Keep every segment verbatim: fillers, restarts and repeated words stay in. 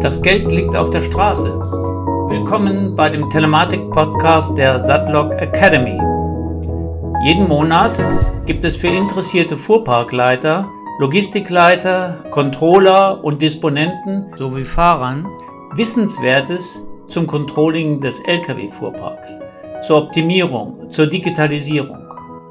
Das Geld liegt auf der Straße. Willkommen bei dem Telematik-Podcast der Sudlok Academy. Jeden Monat gibt es für interessierte Fuhrparkleiter, Logistikleiter, Controller und Disponenten sowie Fahrern Wissenswertes zum Controlling des L K W-Fuhrparks, zur Optimierung, zur Digitalisierung.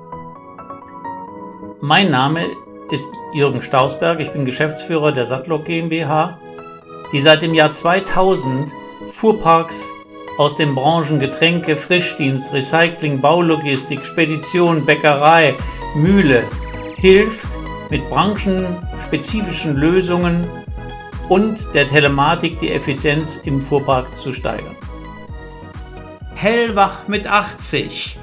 Mein Name ist Jürgen Stausberg, ich bin Geschäftsführer der Sudlok GmbH, die seit dem Jahr zweitausend Fuhrparks aus den Branchen Getränke, Frischdienst, Recycling, Baulogistik, Spedition, Bäckerei, Mühle hilft, mit branchenspezifischen Lösungen und der Telematik die Effizienz im Fuhrpark zu steigern. Hellwach mit achtzig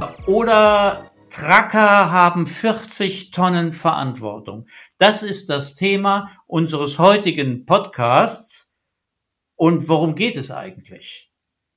oder Tracker haben vierzig Tonnen Verantwortung. Das ist das Thema unseres heutigen Podcasts. Und worum geht es eigentlich?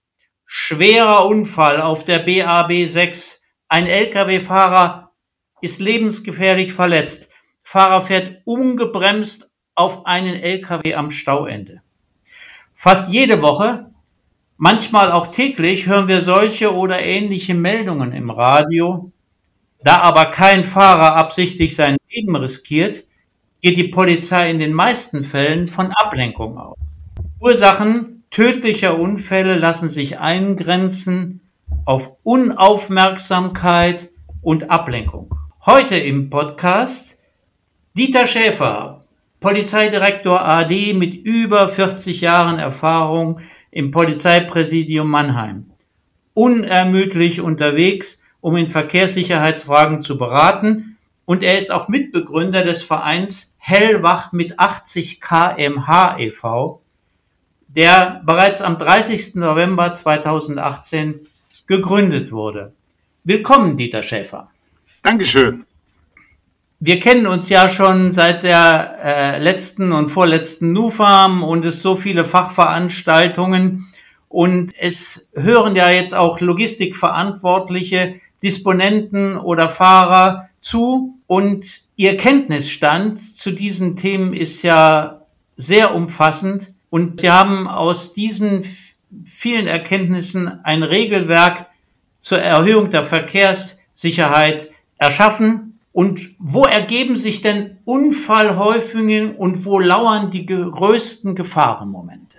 Schwerer Unfall auf der B A B sechs. Ein L K W-Fahrer ist lebensgefährlich verletzt. Fahrer fährt ungebremst auf einen L K W am Stauende. Fast jede Woche, manchmal auch täglich, hören wir solche oder ähnliche Meldungen im Radio. Da aber kein Fahrer absichtlich sein Leben riskiert, geht die Polizei in den meisten Fällen von Ablenkung aus. Ursachen tödlicher Unfälle lassen sich eingrenzen auf Unaufmerksamkeit und Ablenkung. Heute im Podcast Dieter Schäfer, Polizeidirektor A D mit über vierzig Jahren Erfahrung im Polizeipräsidium Mannheim. Unermüdlich unterwegs, um in Verkehrssicherheitsfragen zu beraten, und er ist auch Mitbegründer des Vereins Hellwach mit achtzig Kilometer pro Stunde e V, der bereits am dreißigsten November zweitausendachtzehn gegründet wurde. Willkommen, Dieter Schäfer. Dankeschön. Wir kennen uns ja schon seit der äh, letzten und vorletzten NUFAM und es so viele Fachveranstaltungen und es hören ja jetzt auch Logistikverantwortliche, Disponenten oder Fahrer zu und Ihr Kenntnisstand zu diesen Themen ist ja sehr umfassend und Sie haben aus diesen vielen Erkenntnissen ein Regelwerk zur Erhöhung der Verkehrssicherheit erschaffen. Und wo ergeben sich denn Unfallhäufungen und wo lauern die größten Gefahrenmomente?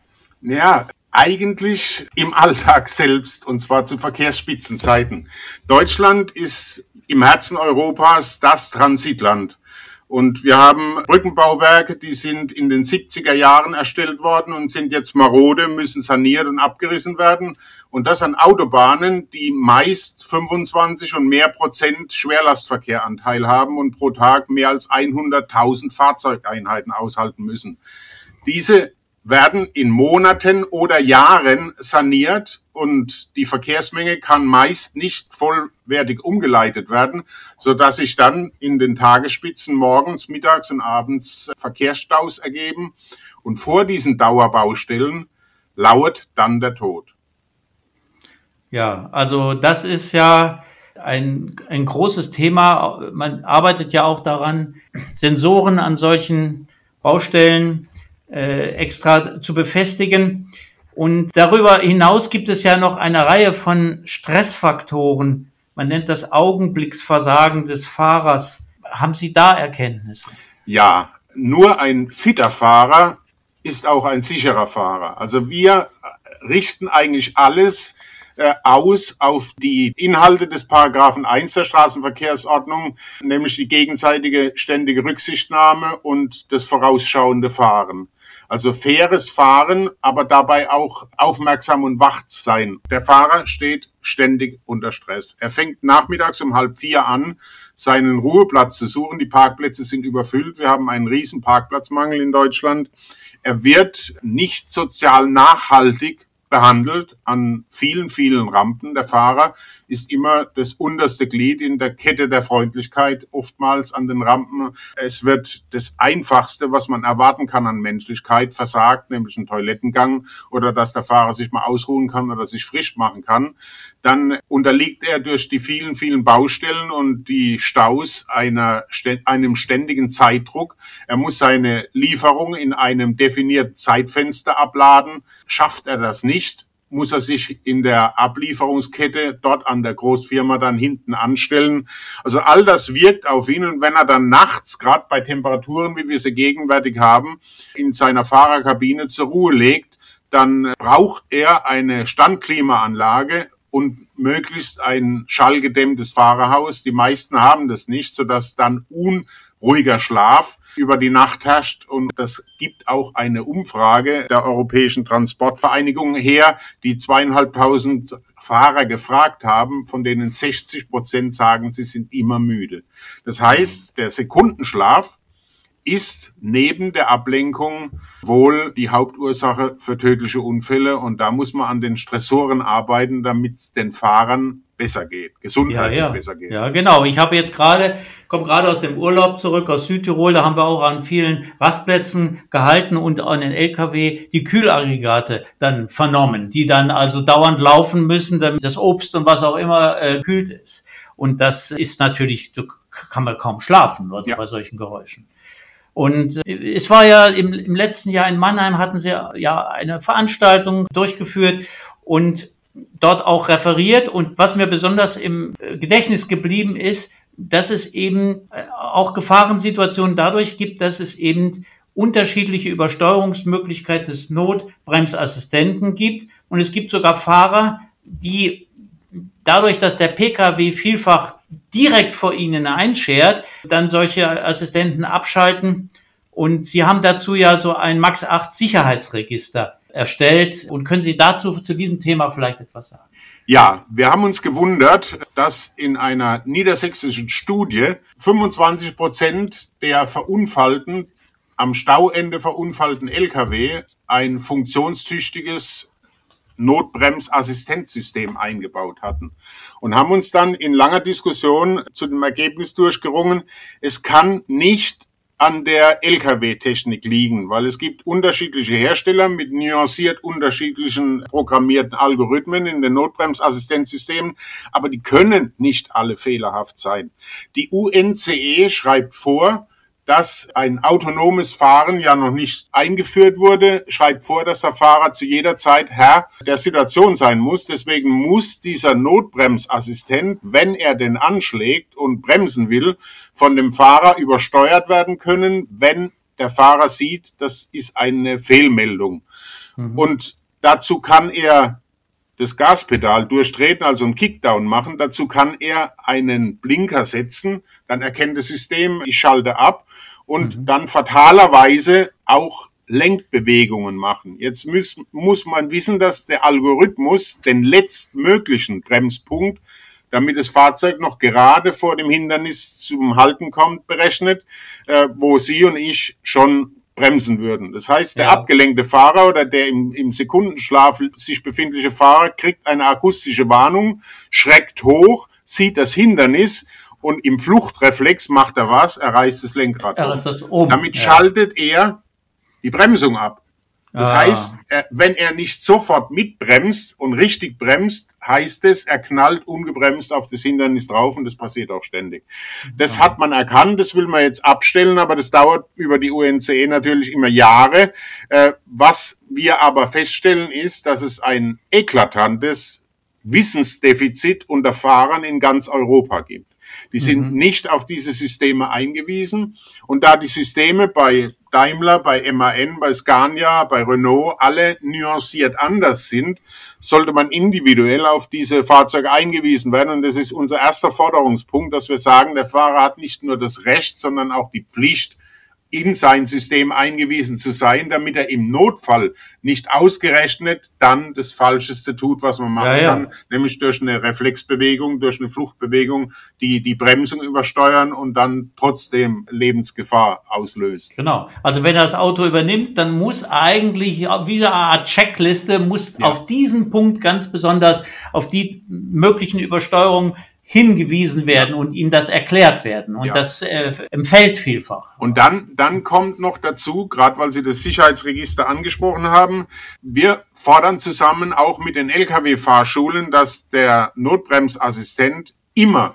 Ja, eigentlich im Alltag selbst, und zwar zu Verkehrsspitzenzeiten. Deutschland ist im Herzen Europas das Transitland. Und wir haben Brückenbauwerke, die sind in den siebziger Jahren erstellt worden und sind jetzt marode, müssen saniert und abgerissen werden. Und das an Autobahnen, die meist fünfundzwanzig und mehr Prozent Schwerlastverkehranteil haben und pro Tag mehr als hunderttausend Fahrzeugeinheiten aushalten müssen. Diese werden in Monaten oder Jahren saniert und die Verkehrsmenge kann meist nicht vollwertig umgeleitet werden, sodass sich dann in den Tagesspitzen morgens, mittags und abends Verkehrsstaus ergeben. Und vor diesen Dauerbaustellen lauert dann der Tod. Ja, also das ist ja ein, ein großes Thema. Man arbeitet ja auch daran, Sensoren an solchen Baustellen äh, extra zu befestigen. Und darüber hinaus gibt es ja noch eine Reihe von Stressfaktoren. Man nennt das Augenblicksversagen des Fahrers. Haben Sie da Erkenntnisse? Ja, nur ein fitter Fahrer ist auch ein sicherer Fahrer. Also wir richten eigentlich alles äh, aus auf die Inhalte des Paragraphen eins der Straßenverkehrsordnung, nämlich die gegenseitige ständige Rücksichtnahme und das vorausschauende Fahren. Also faires Fahren, aber dabei auch aufmerksam und wach sein. Der Fahrer steht ständig unter Stress. Er fängt nachmittags um halb vier an, seinen Ruheplatz zu suchen. Die Parkplätze sind überfüllt. Wir haben einen riesen Parkplatzmangel in Deutschland. Er wird nicht sozial nachhaltig behandelt an vielen, vielen Rampen. Der Fahrer ist immer das unterste Glied in der Kette der Freundlichkeit, oftmals an den Rampen. Es wird das Einfachste, was man erwarten kann an Menschlichkeit, versagt, nämlich ein Toilettengang oder dass der Fahrer sich mal ausruhen kann oder sich frisch machen kann. Dann unterliegt er durch die vielen, vielen Baustellen und die Staus einer, einem ständigen Zeitdruck. Er muss seine Lieferung in einem definierten Zeitfenster abladen. Schafft er das nicht, muss er sich in der Ablieferungskette dort an der Großfirma dann hinten anstellen. Also all das wirkt auf ihn, und wenn er dann nachts, gerade bei Temperaturen, wie wir sie gegenwärtig haben, in seiner Fahrerkabine zur Ruhe legt, dann braucht er eine Standklimaanlage und möglichst ein schallgedämmtes Fahrerhaus. Die meisten haben das nicht, sodass dann unruhiger Schlaf über die Nacht herrscht. Und das gibt auch eine Umfrage der Europäischen Transportvereinigung her, die zweieinhalbtausend Fahrer gefragt haben, von denen sechzig Prozent sagen, sie sind immer müde. Das heißt, der Sekundenschlaf ist neben der Ablenkung wohl die Hauptursache für tödliche Unfälle, und da muss man an den Stressoren arbeiten, damit es den Fahrern besser geht, gesundheitlich ja, ja. besser geht. Ja, genau. Ich habe jetzt gerade, komme gerade aus dem Urlaub zurück aus Südtirol, da haben wir auch an vielen Rastplätzen gehalten und an den L K W die Kühlaggregate dann vernommen, die dann also dauernd laufen müssen, damit das Obst und was auch immer äh, kühlt ist. Und das ist natürlich, da kann man kaum schlafen, also ja. bei solchen Geräuschen. Und es war ja im, im letzten Jahr in Mannheim, hatten sie ja eine Veranstaltung durchgeführt und dort auch referiert. Und was mir besonders im Gedächtnis geblieben ist, dass es eben auch Gefahrensituationen dadurch gibt, dass es eben unterschiedliche Übersteuerungsmöglichkeiten des Notbremsassistenten gibt. Und es gibt sogar Fahrer, die dadurch, dass der Pkw vielfach direkt vor ihnen einschert, dann solche Assistenten abschalten. Und Sie haben dazu ja so ein Max acht Sicherheitsregister erstellt. Und können Sie dazu, zu diesem Thema vielleicht etwas sagen? Ja, wir haben uns gewundert, dass in einer niedersächsischen Studie fünfundzwanzig Prozent der verunfallten, am Stauende verunfallten L K W ein funktionstüchtiges Notbremsassistenzsystem eingebaut hatten und haben uns dann in langer Diskussion zu dem Ergebnis durchgerungen, es kann nicht an der L K W-Technik liegen, weil es gibt unterschiedliche Hersteller mit nuanciert unterschiedlichen programmierten Algorithmen in den Notbremsassistenzsystemen, aber die können nicht alle fehlerhaft sein. Die U N C E schreibt vor, dass ein autonomes Fahren ja noch nicht eingeführt wurde, schreibt vor, dass der Fahrer zu jeder Zeit Herr der Situation sein muss. Deswegen muss dieser Notbremsassistent, wenn er denn anschlägt und bremsen will, von dem Fahrer übersteuert werden können, wenn der Fahrer sieht, das ist eine Fehlmeldung. Mhm. Und dazu kann er das Gaspedal durchtreten, also einen Kickdown machen. Dazu kann er einen Blinker setzen, dann erkennt das System, ich schalte ab und mhm. dann fatalerweise auch Lenkbewegungen machen. Jetzt muss, muss man wissen, dass der Algorithmus den letztmöglichen Bremspunkt, damit das Fahrzeug noch gerade vor dem Hindernis zum Halten kommt, berechnet, äh, wo Sie und ich schon bremsen würden. Das heißt, der ja. abgelenkte Fahrer oder der im, im Sekundenschlaf sich befindliche Fahrer kriegt eine akustische Warnung, schreckt hoch, sieht das Hindernis und im Fluchtreflex macht er was? Er reißt das Lenkrad um. Das um. Damit ja. schaltet er die Bremsung ab. Das ah. heißt, er, wenn er nicht sofort mitbremst und richtig bremst, heißt es, er knallt ungebremst auf das Hindernis drauf, und das passiert auch ständig. Das hat man erkannt, das will man jetzt abstellen, aber das dauert über die U N C E natürlich immer Jahre. Äh, was wir aber feststellen ist, dass es ein eklatantes Wissensdefizit unter Fahrern in ganz Europa gibt. Die sind mhm. nicht auf diese Systeme eingewiesen, und da die Systeme bei Daimler, bei M A N, bei Scania, bei Renault alle nuanciert anders sind, sollte man individuell auf diese Fahrzeuge eingewiesen werden. Und das ist unser erster Forderungspunkt, dass wir sagen, der Fahrer hat nicht nur das Recht, sondern auch die Pflicht, in sein System eingewiesen zu sein, damit er im Notfall nicht ausgerechnet dann das Falscheste tut, was man machen ja, ja. kann, nämlich durch eine Reflexbewegung, durch eine Fluchtbewegung die die Bremsung übersteuern und dann trotzdem Lebensgefahr auslöst. Genau. Also wenn er das Auto übernimmt, dann muss eigentlich wie eine Art Checkliste, muss ja. auf diesen Punkt ganz besonders, auf die möglichen Übersteuerungen hingewiesen werden ja. und ihm das erklärt werden. Und ja. das äh, empfällt vielfach. Und dann, dann kommt noch dazu, gerade weil Sie das Sicherheitsregister angesprochen haben, wir fordern zusammen auch mit den L K W-Fahrschulen, dass der Notbremsassistent immer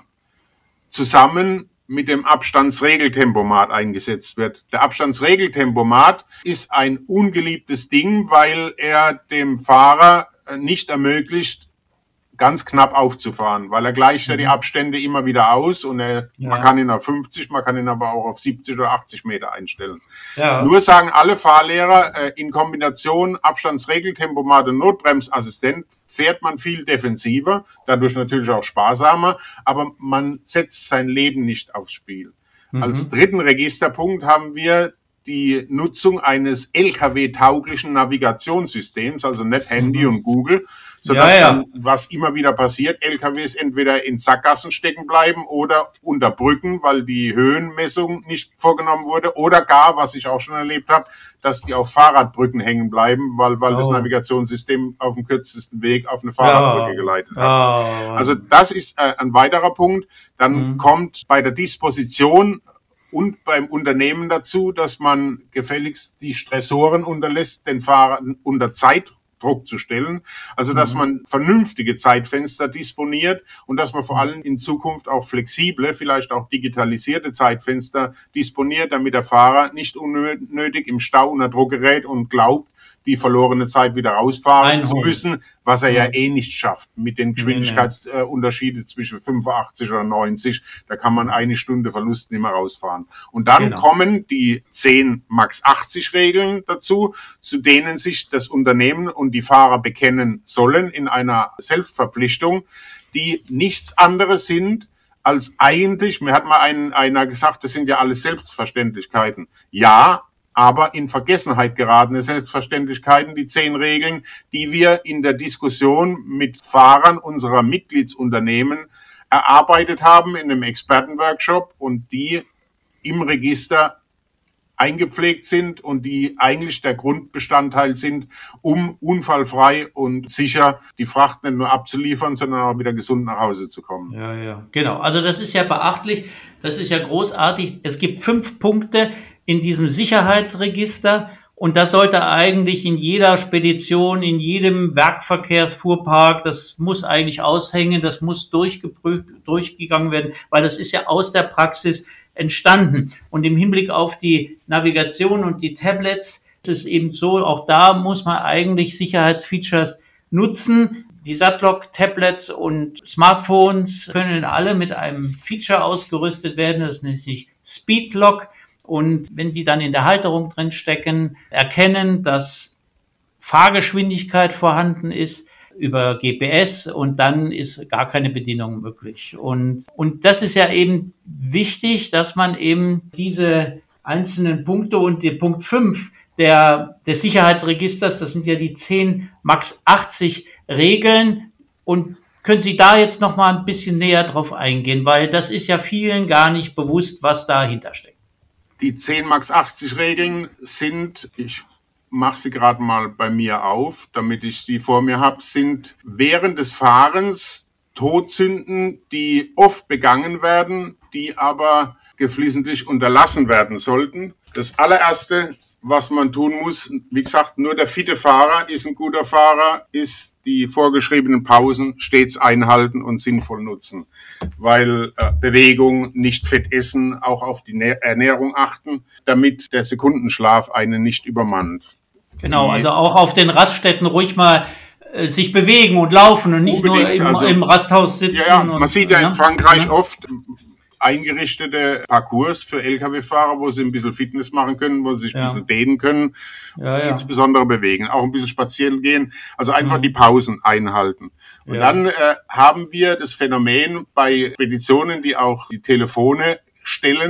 zusammen mit dem Abstandsregeltempomat eingesetzt wird. Der Abstandsregeltempomat ist ein ungeliebtes Ding, weil er dem Fahrer nicht ermöglicht, ganz knapp aufzufahren, weil er gleicht ja die Abstände immer wieder aus und er, ja. man kann ihn auf fünfzig, man kann ihn aber auch auf siebzig oder achtzig Meter einstellen. Ja. Nur sagen alle Fahrlehrer, äh, in Kombination Abstandsregeltempomat und Notbremsassistent fährt man viel defensiver, dadurch natürlich auch sparsamer, aber man setzt sein Leben nicht aufs Spiel. Mhm. Als dritten Registerpunkt haben wir die Nutzung eines L K W-tauglichen Navigationssystems, also nicht Handy mhm. und Google, sodass ja, ja. dann, was immer wieder passiert, L K Ws entweder in Sackgassen stecken bleiben oder unter Brücken, weil die Höhenmessung nicht vorgenommen wurde, oder gar, was ich auch schon erlebt habe, dass die auf Fahrradbrücken hängen bleiben, weil, weil oh. das Navigationssystem auf dem kürzesten Weg auf eine Fahrradbrücke ja. geleitet hat. Oh. Also das ist äh, ein weiterer Punkt. Dann mhm. kommt bei der Disposition und beim Unternehmen dazu, dass man gefälligst die Stressoren unterlässt, den Fahrern unter Zeitdruck zu stellen. Also, dass mhm. man vernünftige Zeitfenster disponiert und dass man vor allem in Zukunft auch flexible, vielleicht auch digitalisierte Zeitfenster disponiert, damit der Fahrer nicht unnötig im Stau unter Druck gerät und glaubt, die verlorene Zeit wieder rausfahren Einholen. zu müssen, was er ja eh nicht schafft. Mit den Geschwindigkeitsunterschieden zwischen fünfundachtzig oder neunzig, da kann man eine Stunde Verlust nicht mehr rausfahren. Und dann genau. kommen die zehn Max achtzig Regeln dazu, zu denen sich das Unternehmen und die Fahrer bekennen sollen in einer Selbstverpflichtung, die nichts anderes sind als eigentlich, mir hat mal ein, einer gesagt, das sind ja alles Selbstverständlichkeiten. Ja, aber in Vergessenheit geratene Selbstverständlichkeiten, die zehn Regeln, die wir in der Diskussion mit Fahrern unserer Mitgliedsunternehmen erarbeitet haben in einem Expertenworkshop und die im Register eingepflegt sind und die eigentlich der Grundbestandteil sind, um unfallfrei und sicher die Fracht nicht nur abzuliefern, sondern auch wieder gesund nach Hause zu kommen. Ja, ja, genau. Also das ist ja beachtlich, das ist ja großartig. Es gibt fünf Punkte in diesem Sicherheitsregister und das sollte eigentlich in jeder Spedition, in jedem Werkverkehrsfuhrpark, das muss eigentlich aushängen, das muss durchgeprüft, durchgegangen werden, weil das ist ja aus der Praxis entstanden. Und im Hinblick auf die Navigation und die Tablets ist es eben so, auch da muss man eigentlich Sicherheitsfeatures nutzen. Die Satlock-Tablets und Smartphones können alle mit einem Feature ausgerüstet werden, das nennt sich Speedlock. Und wenn die dann in der Halterung drin stecken, erkennen, dass Fahrgeschwindigkeit vorhanden ist über G P S und dann ist gar keine Bedienung möglich. Und, und das ist ja eben wichtig, dass man eben diese einzelnen Punkte und die Punkt fünf der, des Sicherheitsregisters, das sind ja die zehn Max achtzig Regeln. Und können Sie da jetzt noch mal ein bisschen näher drauf eingehen, weil das ist ja vielen gar nicht bewusst, was dahinter steckt. Die zehn Max achtzig Regeln sind, ich mache sie gerade mal bei mir auf, damit ich sie vor mir habe, sind während des Fahrens Todsünden, die oft begangen werden, die aber geflissentlich unterlassen werden sollten. Das allererste, was man tun muss, wie gesagt, nur der fitte Fahrer ist ein guter Fahrer, ist die vorgeschriebenen Pausen stets einhalten und sinnvoll nutzen. Weil äh, Bewegung, nicht Fett essen, auch auf die Nä- Ernährung achten, damit der Sekundenschlaf einen nicht übermannt. Genau, also auch auf den Raststätten ruhig mal äh, sich bewegen und laufen und nicht nur im, also, im Rasthaus sitzen. Ja, ja, man und, sieht ja in ja, Frankreich ja. oft eingerichtete Parcours für L K W-Fahrer, wo sie ein bisschen Fitness machen können, wo sie sich ein ja. bisschen dehnen können, ja, ja. insbesondere bewegen, auch ein bisschen spazieren gehen, also einfach mhm. die Pausen einhalten. Und ja. dann äh, haben wir das Phänomen bei Speditionen, die auch die Telefone stellen,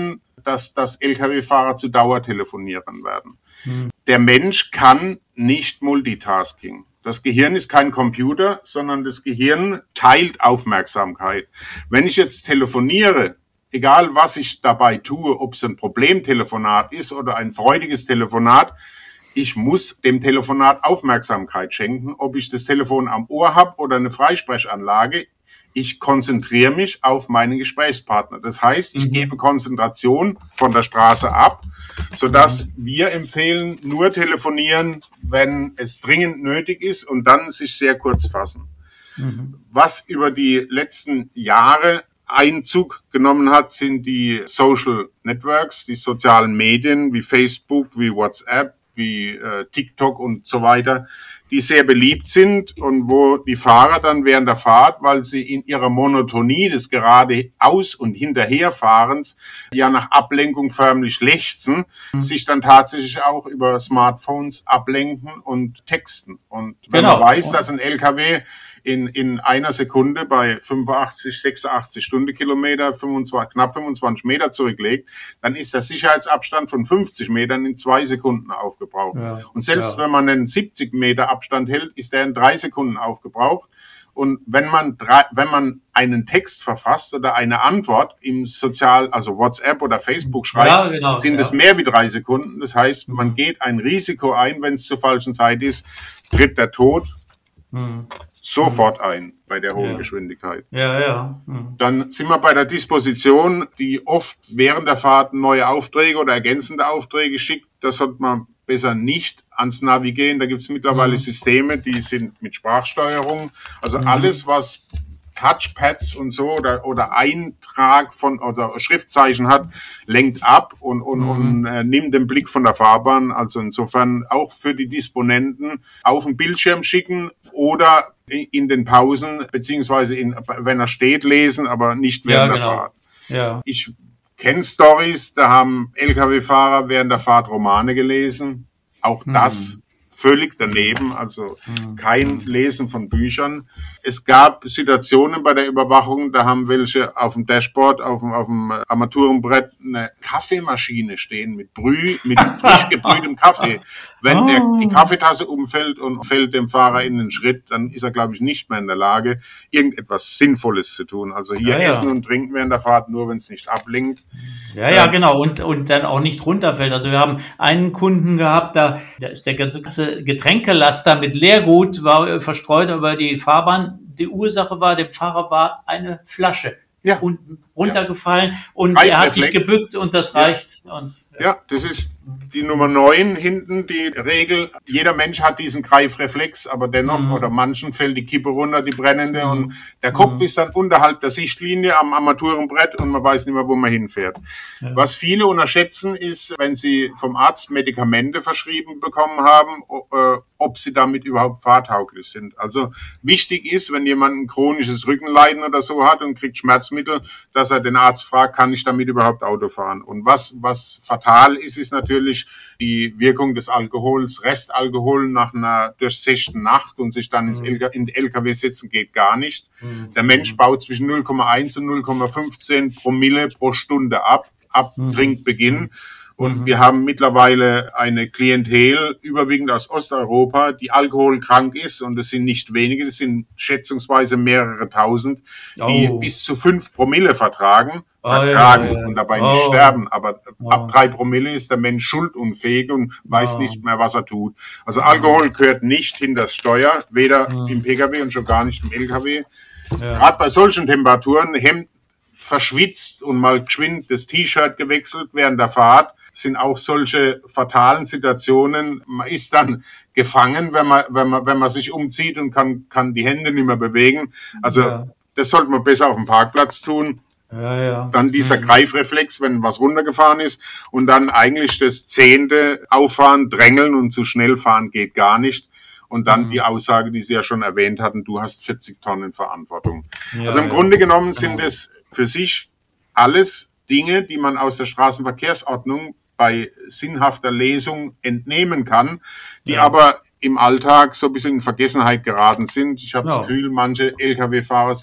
dass, dass L K W-Fahrer zu Dauertelefonierern werden. Mhm. Der Mensch kann nicht Multitasking. Das Gehirn ist kein Computer, sondern das Gehirn teilt Aufmerksamkeit. Wenn ich jetzt telefoniere, egal was ich dabei tue, ob es ein Problemtelefonat ist oder ein freudiges Telefonat, ich muss dem Telefonat Aufmerksamkeit schenken, ob ich das Telefon am Ohr habe oder eine Freisprechanlage. Ich konzentriere mich auf meinen Gesprächspartner. Das heißt, ich mhm. gebe Konzentration von der Straße ab, sodass mhm. wir empfehlen, nur telefonieren, wenn es dringend nötig ist und dann sich sehr kurz fassen. Mhm. Was über die letzten Jahre Einzug genommen hat, sind die Social Networks, die sozialen Medien wie Facebook, wie WhatsApp, wie äh, TikTok und so weiter, die sehr beliebt sind und wo die Fahrer dann während der Fahrt, weil sie in ihrer Monotonie des geradeaus und hinterherfahrens ja nach Ablenkung förmlich lechzen, mhm. sich dann tatsächlich auch über Smartphones ablenken und texten. Und wenn genau. man weiß, dass ein L K W in, in einer Sekunde bei fünfundachtzig, sechsundachtzig Stundenkilometer fünfundzwanzig, knapp fünfundzwanzig Meter zurücklegt, dann ist der Sicherheitsabstand von fünfzig Metern in zwei Sekunden aufgebraucht. Ja, und selbst ja. wenn man einen siebzig Meter Abstand hält, ist der in drei Sekunden aufgebraucht. Und wenn man drei, wenn man einen Text verfasst oder eine Antwort im Sozial, also WhatsApp oder Facebook schreibt, ja, genau, sind ja. es mehr wie drei Sekunden. Das heißt, man geht ein Risiko ein, wenn es zur falschen Zeit ist, tritt der Tod mhm. sofort ein bei der hohen ja. Geschwindigkeit. Ja, ja. Mhm. Dann sind wir bei der Disposition, die oft während der Fahrt neue Aufträge oder ergänzende Aufträge schickt. Das sollte man besser nicht ans Navi gehen. Da gibt es mittlerweile mhm. Systeme, die sind mit Sprachsteuerung. Also mhm. alles, was Touchpads und so oder, oder Eintrag von oder Schriftzeichen hat, lenkt ab und, und, mhm. und äh, nimmt den Blick von der Fahrbahn. Also insofern auch für die Disponenten auf den Bildschirm schicken oder in den Pausen, beziehungsweise in, wenn er steht, lesen, aber nicht während ja, genau. der Fahrt. Ja. Ich kenne Stories, da haben L K W-Fahrer während der Fahrt Romane gelesen. Auch mhm. das völlig daneben, also mhm. kein Lesen von Büchern. Es gab Situationen bei der Überwachung, da haben welche auf dem Dashboard, auf dem, auf dem Armaturenbrett eine Kaffeemaschine stehen mit Brüh, mit frisch gebrühtem Kaffee. Wenn oh. der, die Kaffeetasse umfällt und fällt dem Fahrer in den Schritt, dann ist er, glaube ich, nicht mehr in der Lage, irgendetwas Sinnvolles zu tun. Also hier ja, ja. essen und trinken während der Fahrt, nur wenn es nicht ablenkt. Ja, ja, genau. Und, und dann auch nicht runterfällt. Also wir haben einen Kunden gehabt, da, da ist der ganze Getränkelaster mit Leergut war verstreut über die Fahrbahn. Die Ursache war, dem Fahrer war eine Flasche ja. unten runtergefallen ja. und reicht er hat sich gebückt und das ja. reicht. Und, ja. ja, das ist die Nummer neun hinten, die Regel. Jeder Mensch hat diesen Greifreflex, aber dennoch, mhm. oder manchen fällt die Kippe runter, die brennende, mhm. und der Kopf mhm. ist dann unterhalb der Sichtlinie am Armaturenbrett und man weiß nicht mehr, wo man hinfährt. Ja. Was viele unterschätzen ist, wenn sie vom Arzt Medikamente verschrieben bekommen haben, ob sie damit überhaupt fahrtauglich sind. Also wichtig ist, wenn jemand ein chronisches Rückenleiden oder so hat und kriegt Schmerzmittel, dass er den Arzt fragt, kann ich damit überhaupt Auto fahren? Und was, was fatal ist, ist natürlich die Wirkung des Alkohols. Restalkohol nach einer durchzechten Nacht und sich dann ins L K, in den L K W setzen geht gar nicht. Mhm. Der Mensch baut zwischen null Komma eins und null Komma fünfzehn Promille pro Stunde ab, ab mhm. Trinkbeginn. Und mhm. wir haben mittlerweile eine Klientel, überwiegend aus Osteuropa, die alkoholkrank ist. Und es sind nicht wenige, das sind schätzungsweise mehrere tausend, die oh. bis zu fünf Promille vertragen, oh, vertragen ja, ja, ja. und dabei oh. nicht sterben. Aber oh. ab drei Promille ist der Mensch schuldunfähig und weiß oh. nicht mehr, was er tut. Also Alkohol gehört nicht hinters Steuer, weder oh. im P K W und schon gar nicht im L K W. Ja. Gerade bei solchen Temperaturen, Hemd verschwitzt und mal geschwind das T-Shirt gewechselt während der Fahrt, sind auch solche fatalen Situationen. Man ist dann gefangen, wenn man, wenn man, wenn man sich umzieht und kann, kann die Hände nicht mehr bewegen. Also, ja. das sollte man besser auf dem Parkplatz tun. Ja, ja. Dann dieser mhm. Greifreflex, wenn was runtergefahren ist, und dann eigentlich das zehnte Auffahren, drängeln und zu schnell fahren geht gar nicht. Und dann mhm. die Aussage, die Sie ja schon erwähnt hatten, du hast vierzig Tonnen Verantwortung. Ja, also im ja. Grunde genommen sind es für sich alles Dinge, die man aus der Straßenverkehrsordnung bei sinnhafter Lesung entnehmen kann, die ja. aber im Alltag so ein bisschen in Vergessenheit geraten sind. Ich habe ja. das Gefühl, manche L K W-Fahrer sind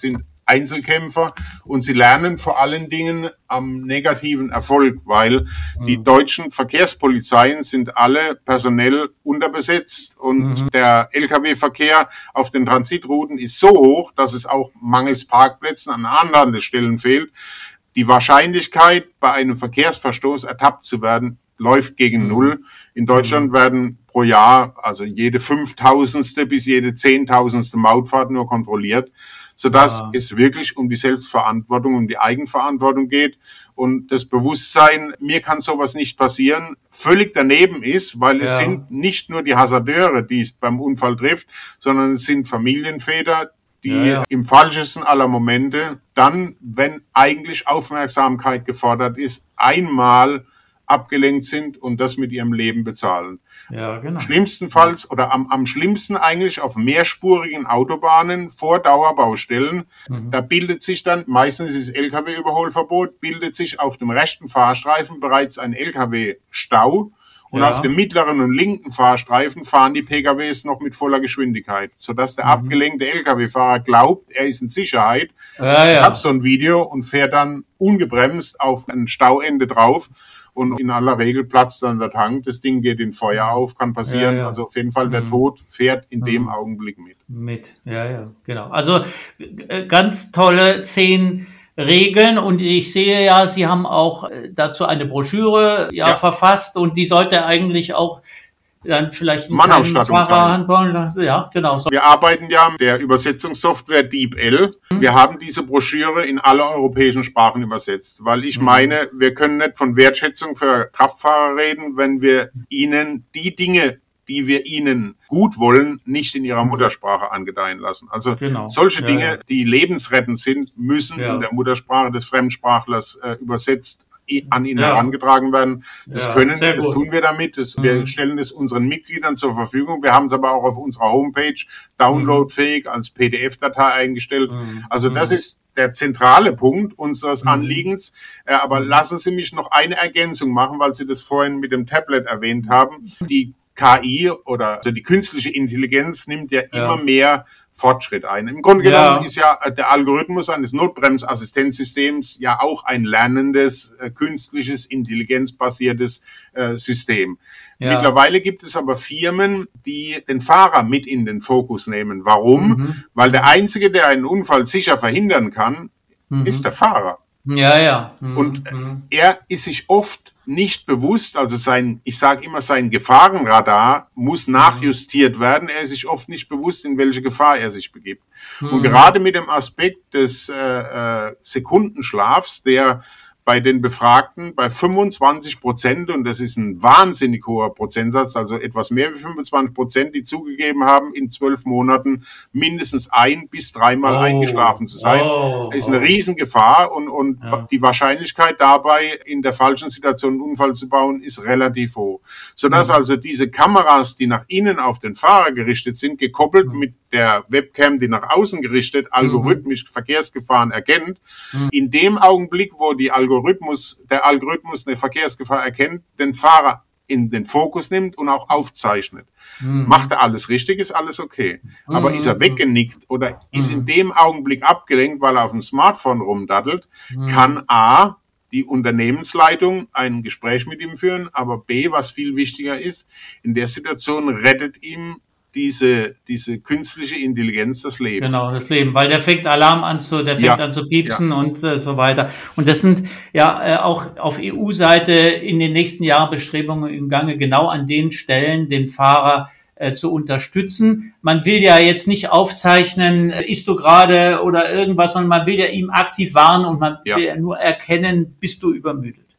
Einzelkämpfer und sie lernen vor allen Dingen am negativen Erfolg, weil mhm. die deutschen Verkehrspolizeien sind alle personell unterbesetzt und mhm. der L K W-Verkehr auf den Transitrouten ist so hoch, dass es auch mangels Parkplätzen an anderen Stellen fehlt. Die Wahrscheinlichkeit, bei einem Verkehrsverstoß ertappt zu werden, läuft gegen mhm. Null. In Deutschland mhm. werden pro Jahr, also jede fünftausendste bis jede zehntausendste Mautfahrt nur kontrolliert, sodass ja. es wirklich um die Selbstverantwortung, um die Eigenverantwortung geht und das Bewusstsein, mir kann sowas nicht passieren, völlig daneben ist, weil es ja. sind nicht nur die Hasardeure, die es beim Unfall trifft, sondern es sind Familienväter, die ja, ja. im falschesten aller Momente dann, wenn eigentlich Aufmerksamkeit gefordert ist, einmal abgelenkt sind und das mit ihrem Leben bezahlen. Ja, genau. Schlimmstenfalls oder am, am schlimmsten eigentlich auf mehrspurigen Autobahnen vor Dauerbaustellen. Mhm. Da bildet sich dann, meistens ist L K W-Überholverbot, bildet sich auf dem rechten Fahrstreifen bereits ein L K W-Stau. Und ja. auf dem mittleren und linken Fahrstreifen fahren die P K Ws noch mit voller Geschwindigkeit, sodass der mhm. abgelenkte L K W-Fahrer glaubt, er ist in Sicherheit. Ja, ja. Hat so ein Video und fährt dann ungebremst auf ein Stauende drauf. Und in aller Regel platzt dann der Tank, das Ding geht in Feuer auf, kann passieren. Ja, ja. Also auf jeden Fall, der mhm. Tod fährt in mhm. dem Augenblick mit. Mit, ja, ja, genau. Also äh, ganz tolle zehn Regeln und ich sehe ja, Sie haben auch dazu eine Broschüre ja, ja. verfasst und die sollte eigentlich auch dann vielleicht ein Fahrerhandball, ja, genau. Wir arbeiten ja mit der Übersetzungssoftware DeepL. Mhm. Wir haben diese Broschüre in alle europäischen Sprachen übersetzt, weil ich mhm. meine, wir können nicht von Wertschätzung für Kraftfahrer reden, wenn wir ihnen die Dinge, die wir ihnen gut wollen, nicht in ihrer Muttersprache angedeihen lassen. Also genau. solche ja, Dinge, ja. die lebensrettend sind, müssen ja. in der Muttersprache des Fremdsprachlers äh, übersetzt an ihn ja. herangetragen werden. Das ja, können wir, das tun wir damit. Das, mhm. Wir stellen es unseren Mitgliedern zur Verfügung. Wir haben es aber auch auf unserer Homepage downloadfähig als P D F-Datei eingestellt. Mhm. Also das ist der zentrale Punkt unseres mhm. Anliegens. Äh, aber lassen Sie mich noch eine Ergänzung machen, weil Sie das vorhin mit dem Tablet erwähnt haben. Die K I oder also die künstliche Intelligenz nimmt ja, ja. immer mehr Fortschritt ein. Im Grunde genommen ja. ist ja der Algorithmus eines Notbremsassistenzsystems ja auch ein lernendes, äh, künstliches, intelligenzbasiertes äh, System. Ja. Mittlerweile gibt es aber Firmen, die den Fahrer mit in den Fokus nehmen. Warum? Mhm. Weil der Einzige, der einen Unfall sicher verhindern kann, mhm. ist der Fahrer. Ja, ja. Mhm. Und er ist sich oft nicht bewusst, also sein, ich sage immer, sein Gefahrenradar muss nachjustiert werden. Er ist sich oft nicht bewusst, in welche Gefahr er sich begibt. Mhm. Und gerade mit dem Aspekt des äh, äh, Sekundenschlafs, der bei den Befragten bei fünfundzwanzig Prozent, und das ist ein wahnsinnig hoher Prozentsatz, also etwas mehr wie fünfundzwanzig Prozent, die zugegeben haben, in zwölf Monaten mindestens ein- bis dreimal oh. eingeschlafen zu sein, oh. ist eine Riesengefahr und, und ja. die Wahrscheinlichkeit dabei, in der falschen Situation einen Unfall zu bauen, ist relativ hoch. Sodass mhm. also diese Kameras, die nach innen auf den Fahrer gerichtet sind, gekoppelt mhm. mit der Webcam, die nach außen gerichtet, algorithmisch mhm. Verkehrsgefahren erkennt, mhm. in dem Augenblick, wo die Algorithmus Algorithmus, der Algorithmus eine Verkehrsgefahr erkennt, den Fahrer in den Fokus nimmt und auch aufzeichnet. Mhm. Macht er alles richtig, ist alles okay. Mhm. Aber ist er weggenickt oder mhm. ist in dem Augenblick abgelenkt, weil er auf dem Smartphone rumdaddelt, mhm. kann A, die Unternehmensleitung ein Gespräch mit ihm führen, aber B, was viel wichtiger ist, in der Situation rettet ihm diese, diese künstliche Intelligenz das Leben. Genau, das Leben, weil der fängt Alarm an zu, der fängt ja. an zu piepsen ja. und äh, so weiter. Und das sind ja äh, auch auf E U-Seite in den nächsten Jahren Bestrebungen im Gange, genau an den Stellen den Fahrer äh, zu unterstützen. Man will ja jetzt nicht aufzeichnen, äh, isst du gerade oder irgendwas, sondern man will ja ihm aktiv warnen und man ja. will ja nur erkennen, bist du übermüdet.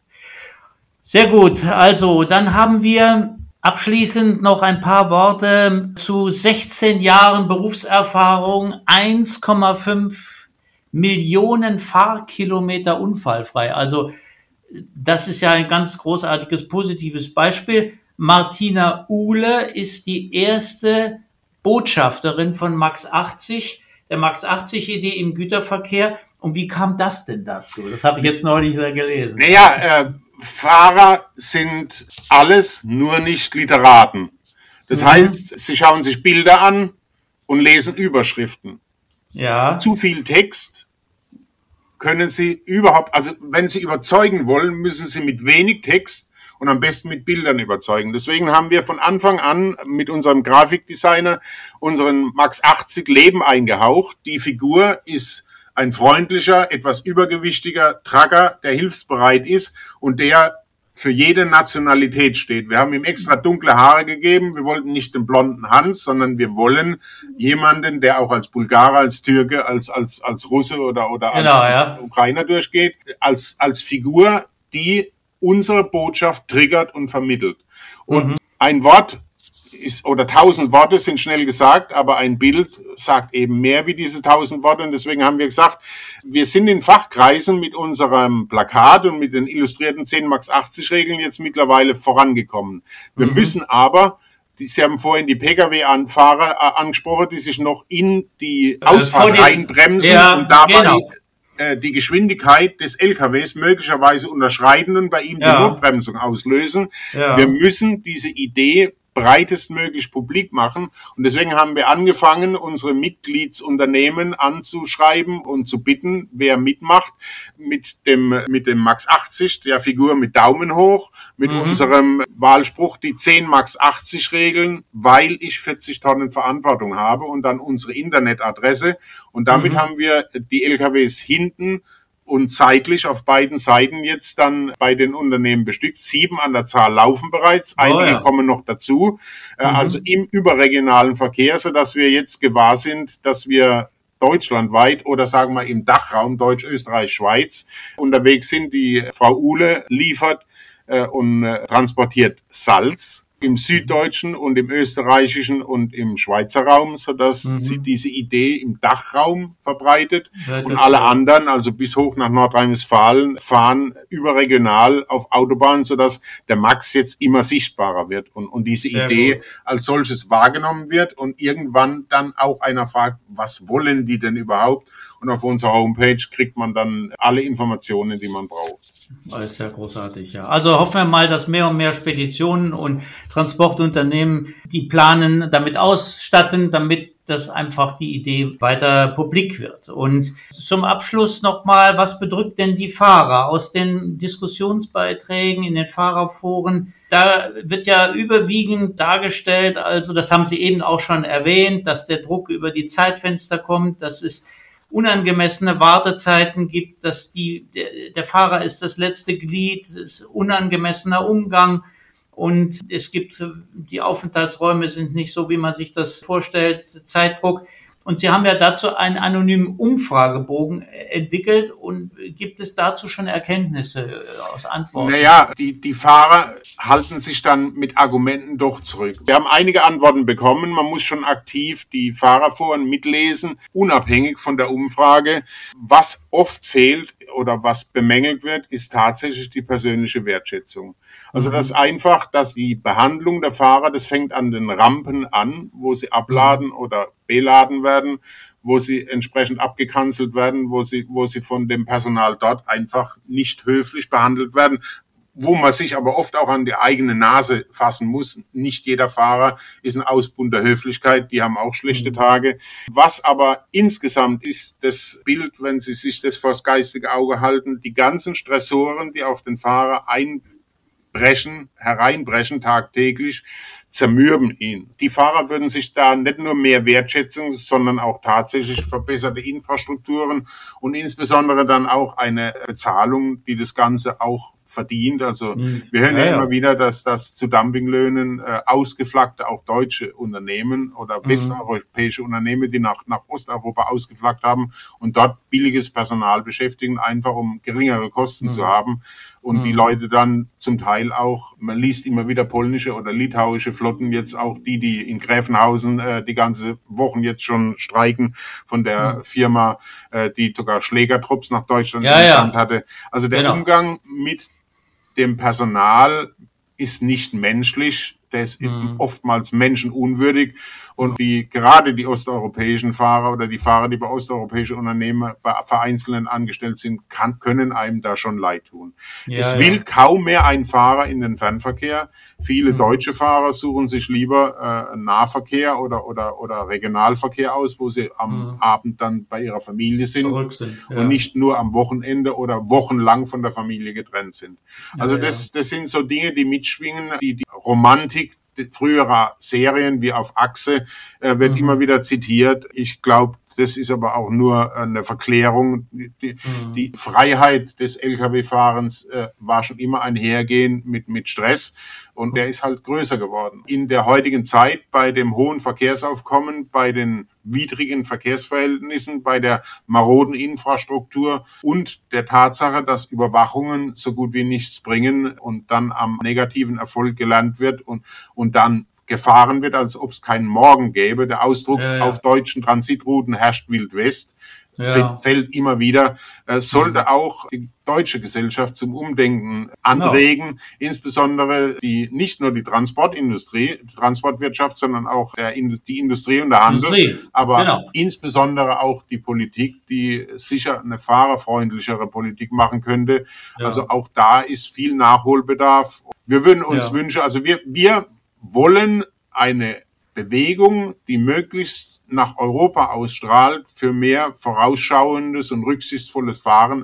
Sehr gut, also dann haben wir abschließend noch ein paar Worte zu sechzehn Jahren Berufserfahrung, eins Komma fünf Millionen Fahrkilometer unfallfrei. Also das ist ja ein ganz großartiges, positives Beispiel. Martina Uhle ist die erste Botschafterin von Max achtzig, der Max achtzig Idee im Güterverkehr. Und wie kam das denn dazu? Das habe ich jetzt neulich gelesen. Naja, äh Fahrer sind alles, nur nicht Literaten. Das mhm. heißt, sie schauen sich Bilder an und lesen Überschriften. Ja. Zu viel Text können Sie überhaupt, also wenn Sie überzeugen wollen, müssen Sie mit wenig Text und am besten mit Bildern überzeugen. Deswegen haben wir von Anfang an mit unserem Grafikdesigner unseren Max achtzig Leben eingehaucht. Die Figur ist ein freundlicher, etwas übergewichtiger Trucker, der hilfsbereit ist und der für jede Nationalität steht. Wir haben ihm extra dunkle Haare gegeben. Wir wollten nicht den blonden Hans, sondern wir wollen jemanden, der auch als Bulgarer, als Türke, als als als Russe oder oder genau, als, ja. als Ukrainer durchgeht, als als Figur, die unsere Botschaft triggert und vermittelt. Und mhm. ein Wort ist, oder tausend Worte sind schnell gesagt, aber ein Bild sagt eben mehr wie diese tausend Worte. Und deswegen haben wir gesagt, wir sind in Fachkreisen mit unserem Plakat und mit den illustrierten zehn Max achtzig Regeln jetzt mittlerweile vorangekommen. Wir mhm. müssen aber, die, Sie haben vorhin die Pkw-Fahrer äh, angesprochen, die sich noch in die äh, Ausfahrt reinbremsen ja, und dabei genau. äh, die Geschwindigkeit des L K Ws möglicherweise unterschreiten und bei ihm ja. die Notbremsung auslösen. Ja. Wir müssen diese Idee breitestmöglich publik machen. Und deswegen haben wir angefangen, unsere Mitgliedsunternehmen anzuschreiben und zu bitten, wer mitmacht, mit dem, mit dem Max achtzig, der Figur mit Daumen hoch, mit mhm. unserem Wahlspruch, die zehn Max achtzig Regeln, weil ich vierzig Tonnen Verantwortung habe und dann unsere Internetadresse. Und damit mhm. haben wir die L K Ws hinten und zeitlich auf beiden Seiten jetzt dann bei den Unternehmen bestückt. Sieben an der Zahl laufen bereits, einige oh, ja. kommen noch dazu. Mhm. Also im überregionalen Verkehr, sodass wir jetzt gewahr sind, dass wir deutschlandweit oder sagen wir im Dachraum Deutsch, Österreich, Schweiz unterwegs sind. Die Frau Uhle liefert äh, und äh, transportiert Salz im süddeutschen und im österreichischen und im Schweizer Raum, sodass mhm. sie diese Idee im Dachraum verbreitet ja, und alle anderen, also bis hoch nach Nordrhein-Westfalen, fahren überregional auf Autobahnen, sodass der Max jetzt immer sichtbarer wird und, und diese Sehr Idee gut. als solches wahrgenommen wird und irgendwann dann auch einer fragt, was wollen die denn überhaupt? Und auf unserer Homepage kriegt man dann alle Informationen, die man braucht. Das ist ja großartig, ja. Also hoffen wir mal, dass mehr und mehr Speditionen und Transportunternehmen die Planen damit ausstatten, damit das einfach die Idee weiter publik wird. Und zum Abschluss nochmal, was bedrückt denn die Fahrer aus den Diskussionsbeiträgen in den Fahrerforen? Da wird ja überwiegend dargestellt, also das haben Sie eben auch schon erwähnt, dass der Druck über die Zeitfenster kommt, dass es unangemessene Wartezeiten gibt, dass die, der, der Fahrer ist das letzte Glied, es ist unangemessener Umgang und es gibt, die Aufenthaltsräume sind nicht so, wie man sich das vorstellt, Zeitdruck. Und Sie haben ja dazu einen anonymen Umfragebogen entwickelt und gibt es dazu schon Erkenntnisse aus Antworten? Naja, die, die Fahrer halten sich dann mit Argumenten doch zurück. Wir haben einige Antworten bekommen. Man muss schon aktiv die Fahrerforen mitlesen, unabhängig von der Umfrage. Was oft fehlt oder was bemängelt wird, ist tatsächlich die persönliche Wertschätzung. Also das ist einfach, dass die Behandlung der Fahrer, das fängt an den Rampen an, wo sie abladen oder beladen werden, wo sie entsprechend abgekanzelt werden, wo sie, wo sie von dem Personal dort einfach nicht höflich behandelt werden, wo man sich aber oft auch an die eigene Nase fassen muss. Nicht jeder Fahrer ist ein Ausbund der Höflichkeit, die haben auch schlechte Tage. Was aber insgesamt ist das Bild, wenn Sie sich das vors geistige Auge halten, die ganzen Stressoren, die auf den Fahrer einbrechen, hereinbrechen tagtäglich, zermürben ihn. Die Fahrer würden sich da nicht nur mehr Wertschätzung, sondern auch tatsächlich verbesserte Infrastrukturen und insbesondere dann auch eine Bezahlung, die das Ganze auch verdient. Also wir hören ja, ja immer wieder, dass das zu Dumpinglöhnen äh, ausgeflaggte, auch deutsche Unternehmen oder mhm. westeuropäische Unternehmen, die nach, nach Osteuropa ausgeflaggt haben und dort billiges Personal beschäftigen, einfach um geringere Kosten mhm. zu haben. Und mhm. die Leute dann zum Teil auch, man liest immer wieder polnische oder litauische Flotten, jetzt auch die, die in Gräfenhausen äh, die ganze Wochen jetzt schon streiken, von der mhm. Firma, äh, die sogar Schlägertrupps nach Deutschland ja, entsandt ja. hatte. Also der genau. Umgang mit dem Personal ist nicht menschlich, Der ist Mhm. oftmals menschenunwürdig. Und die, gerade die osteuropäischen Fahrer oder die Fahrer, die bei osteuropäischen Unternehmen bei Vereinzelten angestellt sind, kann, können einem da schon leid tun. Ja, Es will ja. kaum mehr ein Fahrer in den Fernverkehr. Viele Mhm. deutsche Fahrer suchen sich lieber äh, Nahverkehr oder, oder, oder Regionalverkehr aus, wo sie am Mhm. Abend dann bei ihrer Familie sind Zurück sind. und Ja, nicht nur am Wochenende oder wochenlang von der Familie getrennt sind. ja, Also ja. das, das sind so Dinge, die mitschwingen, die, die Romantik früherer Serien wie auf Achse äh, wird Mhm. immer wieder zitiert. Ich glaube, das ist aber auch nur eine Verklärung. Die, Mhm. die Freiheit des L K W-Fahrens äh, war schon immer einhergehend mit, mit Stress und der ist halt größer geworden. In der heutigen Zeit bei dem hohen Verkehrsaufkommen, bei den widrigen Verkehrsverhältnissen, bei der maroden Infrastruktur und der Tatsache, dass Überwachungen so gut wie nichts bringen und dann am negativen Erfolg gelernt wird und, und dann gefahren wird, als ob es keinen Morgen gäbe. Der Ausdruck Ja, ja. auf deutschen Transitrouten herrscht Wild West, Ja. fällt immer wieder, äh, sollte Mhm. auch die deutsche Gesellschaft zum Umdenken anregen, insbesondere die, nicht nur die Transportindustrie, die Transportwirtschaft, sondern auch der, die Industrie und der Handel, Industrie. aber Genau. insbesondere auch die Politik, die sicher eine fahrerfreundlichere Politik machen könnte. Ja. Also auch da ist viel Nachholbedarf. Wir würden uns Ja. wünschen, also wir, wir wollen eine Bewegung, die möglichst nach Europa ausstrahlt, für mehr vorausschauendes und rücksichtsvolles Fahren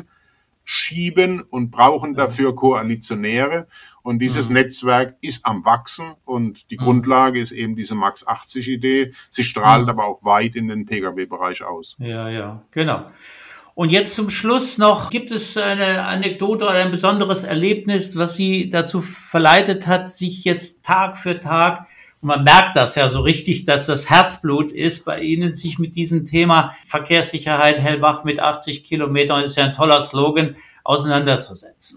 anschieben und brauchen dafür Koalitionäre. Und dieses Mhm. Netzwerk ist am Wachsen und die Mhm. Grundlage ist eben diese Max achtzig Idee. Sie strahlt Mhm. aber auch weit in den Pkw-Bereich aus. Ja, ja, genau. Und jetzt zum Schluss noch, gibt es eine Anekdote oder ein besonderes Erlebnis, was Sie dazu verleitet hat, sich jetzt Tag für Tag, und man merkt das ja so richtig, dass das Herzblut ist bei Ihnen, sich mit diesem Thema Verkehrssicherheit, hellwach mit achtzig Kilometern, ist ja ein toller Slogan, auseinanderzusetzen?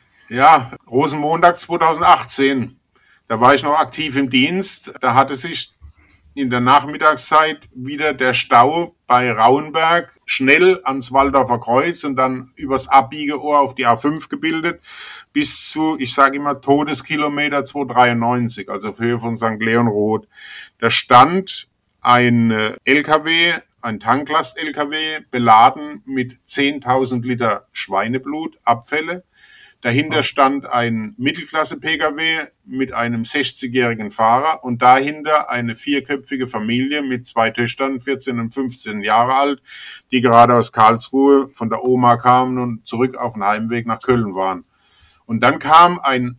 Ja, Rosenmontag zweitausendachtzehn, da war ich noch aktiv im Dienst. Da hatte sich in der Nachmittagszeit wieder der Stau bei Rauenberg schnell ans Walldorfer Kreuz und dann übers Abbiegeohr auf die A fünf gebildet, bis zu, ich sage immer, Todeskilometer zweihundertdreiundneunzig, also auf Höhe von Sankt Leonrod. Da stand ein L K W, ein Tanklast-L K W, beladen mit zehntausend Liter Schweineblut, Abfälle. Dahinter stand ein Mittelklasse-P K W mit einem sechzigjährigen Fahrer und dahinter eine vierköpfige Familie mit zwei Töchtern, vierzehn und fünfzehn Jahre alt, die gerade aus Karlsruhe von der Oma kamen und zurück auf dem Heimweg nach Köln waren. Und dann kam ein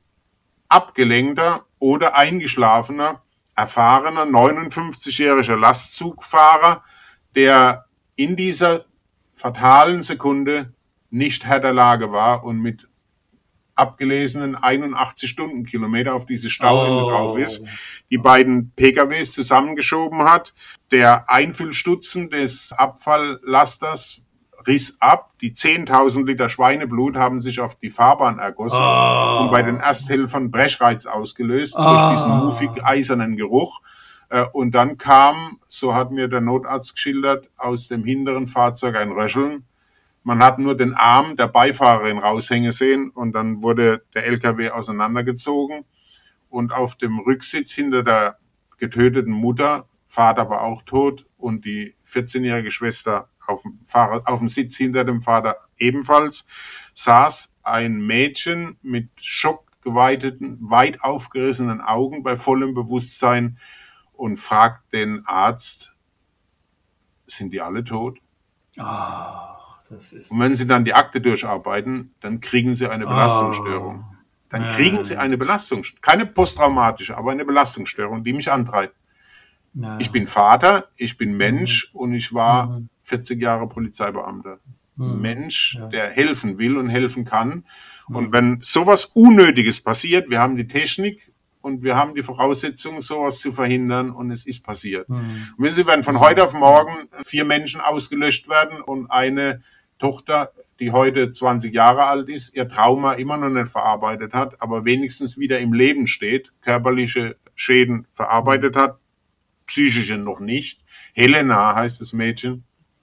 abgelenkter oder eingeschlafener, erfahrener neunundfünfzigjähriger Lastzugfahrer, der in dieser fatalen Sekunde nicht Herr der Lage war und mit abgelesenen einundachtzig Stundenkilometer auf diese Stauende Oh. drauf ist, die beiden P K Ws zusammengeschoben hat. Der Einfüllstutzen des Abfalllasters riss ab. Die zehntausend Liter Schweineblut haben sich auf die Fahrbahn ergossen Oh. und bei den Ersthelfern Brechreiz ausgelöst Oh. durch diesen muffig eisernen Geruch. Und dann kam, so hat mir der Notarzt geschildert, aus dem hinteren Fahrzeug ein Röcheln. Man hat nur den Arm der Beifahrerin raushängen sehen und dann wurde der L K W auseinandergezogen und auf dem Rücksitz hinter der getöteten Mutter, Vater war auch tot und die vierzehnjährige Schwester auf dem, Fahrer, auf dem Sitz hinter dem Vater ebenfalls, saß ein Mädchen mit schockgeweiteten, weit aufgerissenen Augen bei vollem Bewusstsein und fragt den Arzt, sind die alle tot? Ach, das ist. Und wenn Sie dann die Akte durcharbeiten, dann kriegen Sie eine Belastungsstörung. Dann kriegen Sie eine Belastungsstörung. Keine posttraumatische, aber eine Belastungsstörung, die mich antreibt. Ja. Ich bin Vater, ich bin Mensch Mhm. und ich war Mhm. vierzig Jahre Polizeibeamter. Ein Mhm. Mensch, Ja. der helfen will und helfen kann. Mhm. Und wenn sowas Unnötiges passiert, wir haben die Technik und wir haben die Voraussetzungen, sowas zu verhindern und es ist passiert. Mhm. Und wissen Sie, wenn von heute auf morgen vier Menschen ausgelöscht werden und eine Tochter, die heute zwanzig Jahre alt ist, ihr Trauma immer noch nicht verarbeitet hat, aber wenigstens wieder im Leben steht, körperliche Schäden verarbeitet hat, psychische noch nicht. Helena heißt das Mädchen.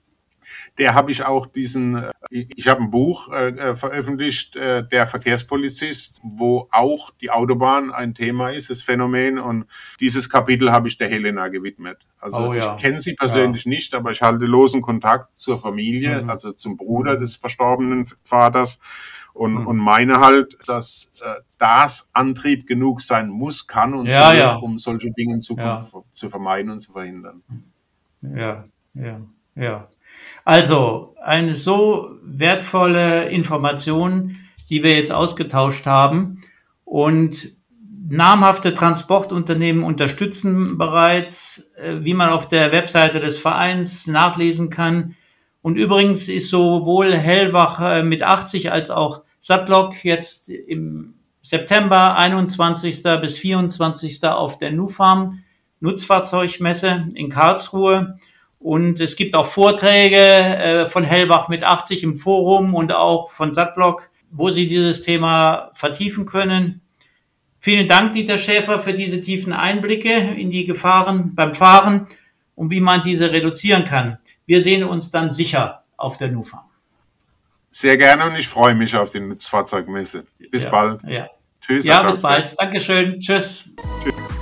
der habe ich auch diesen, ich habe ein Buch äh, veröffentlicht, äh, der Verkehrspolizist, wo auch die Autobahn ein Thema ist, das Phänomen, und dieses Kapitel habe ich der Helena gewidmet. Also Oh, ja. ich kenne sie persönlich ja. nicht, aber ich halte losen Kontakt zur Familie, mhm. also zum Bruder des verstorbenen Vaters. Und, mhm. und meine halt, dass äh, das Antrieb genug sein muss, kann und ja, soll, ja. um solche Dinge in Zukunft ja. zu vermeiden und zu verhindern. Ja, ja, ja. Also, eine so wertvolle Information, die wir jetzt ausgetauscht haben, und namhafte Transportunternehmen unterstützen bereits, wie man auf der Webseite des Vereins nachlesen kann. Und übrigens ist sowohl Hellwach mit achtzig als auch Sattlok jetzt im September einundzwanzigsten bis vierundzwanzigsten auf der NuFarm Nutzfahrzeugmesse in Karlsruhe. Und es gibt auch Vorträge äh, von Hellwach mit achtzig im Forum und auch von Sattlok, wo Sie dieses Thema vertiefen können. Vielen Dank, Dieter Schäfer, für diese tiefen Einblicke in die Gefahren beim Fahren und wie man diese reduzieren kann. Wir sehen uns dann sicher auf der NuFarm. Sehr gerne, und ich freue mich auf die Nutzfahrzeugmesse. Bis ja, bald. Ja, Tschüss. ja bis bald. Dankeschön. Tschüss. Tschüss.